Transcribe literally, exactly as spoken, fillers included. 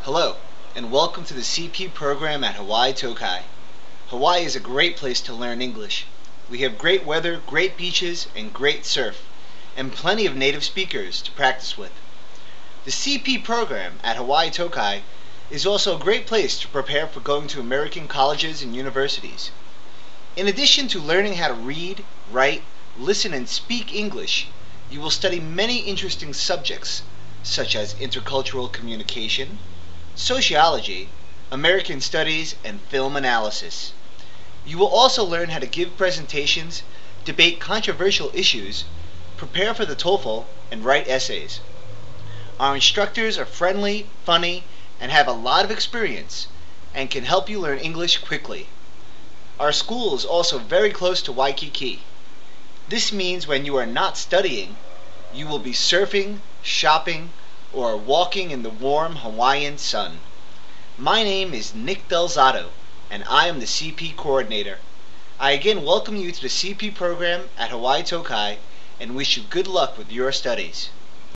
Hello, and welcome to the C P program at Hawaii Tokai. Hawaii is a great place to learn English. We have great weather, great beaches, and great surf, and plenty of native speakers to practice with. The C P program at Hawaii Tokai is also a great place to prepare for going to American colleges and universities. In addition to learning how to read, write, listen, and speak English, you will study many interesting subjects such as intercultural communication, sociology, American studies, and film analysis. You will also learn how to give presentations, debate controversial issues, prepare for the TOEFL, and write essays. Our instructors are friendly, funny, and have a lot of experience and can help you learn English quickly. Our school is also very close to Waikiki. This means when you are not studying, you will be surfing, shopping, or walking in the warm Hawaiian sun. My name is Nick Delzato, and I am the C P coordinator. I again welcome you to the C P program at Hawaii Tokai and wish you good luck with your studies.